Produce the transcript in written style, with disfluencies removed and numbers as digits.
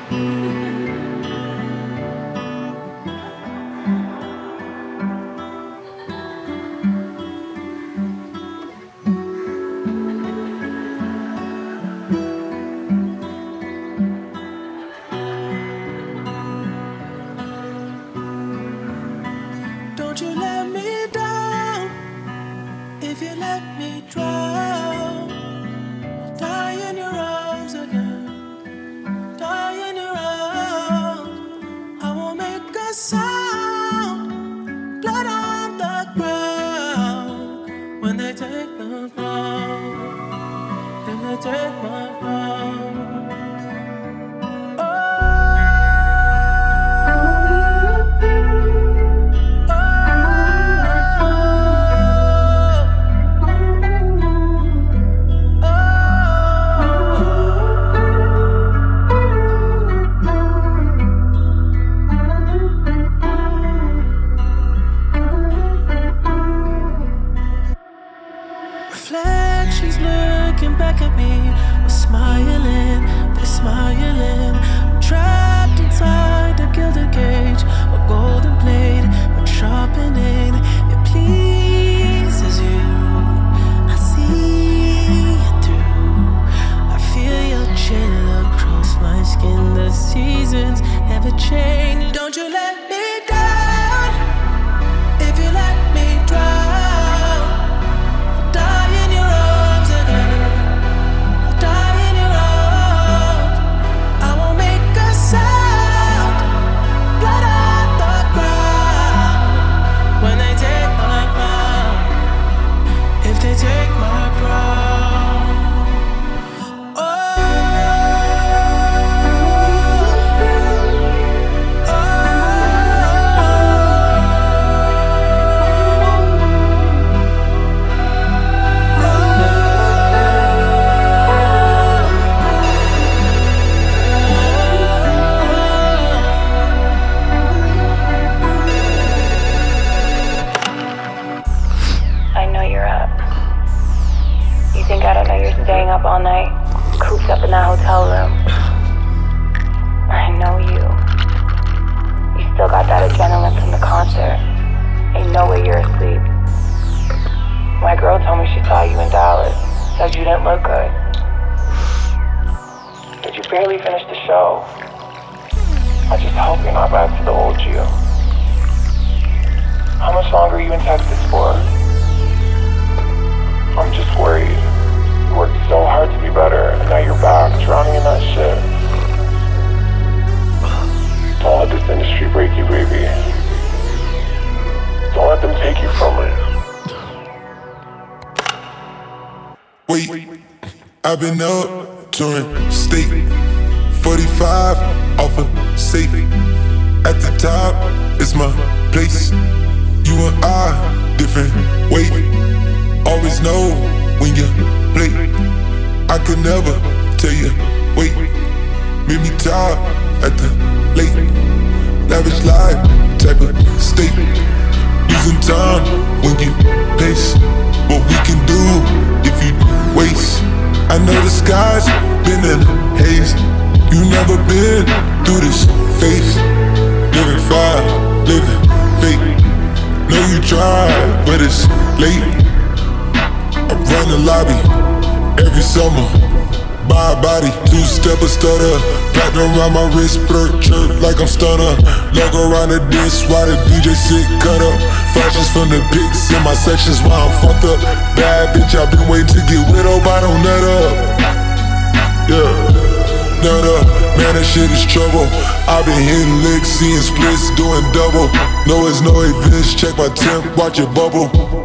Don't you let me down. If you let me drown, I'll die in your arms again. Die in your arms. I won't make a sound. Blood on the ground. When they take the ground, if they take my ground. Reflections looking back at me, we're smiling, they're smiling. I'm trapped inside a gilded cage, a golden blade, but sharpening. It pleases you, I see it through. I feel your chill across my skin. The seasons never change. Don't you let me down. If you let me drown, take my crown. I know you're up. You think I don't know you're staying up all night, cooped up in that hotel room? I know you. You still got that adrenaline from the concert. Ain't no way you're asleep. My girl told me she saw you in Dallas. Said you didn't look good. But you barely finished the show. I just hope you're not back to the old you. How much longer are you in Texas for? I'm just worried. You worked so hard to be better, and now you're back, drowning in that shit. Don't let this industry break you, baby. Don't let them take you from me. Wait, I've been up, touring state. 45 off a safe. At the top, it's my place. You and I, different weight. Always know when you play. I could never tell you, wait. Meet me top at the late. Lavish life, type of state. Losing time when you pace. What we can do if you waste. I know the sky's been in a haze. You never been through this phase. Living fire, living fake. Know you tried, but it's late. I run the lobby every summer. Buy a body, two-step a stutter. Platinum around my wrist, blur, chirp like I'm stunner. Logo around the disc, while the DJ sit cut up. Flashes from the pics in my sections while I'm fucked up. Bad bitch, I've been waiting to get widowed, but I don't nut up. Yeah, nut up, man, that shit is trouble. I've been hitting licks, seeing splits, doing double. No, it's no events, check my temp, watch it bubble.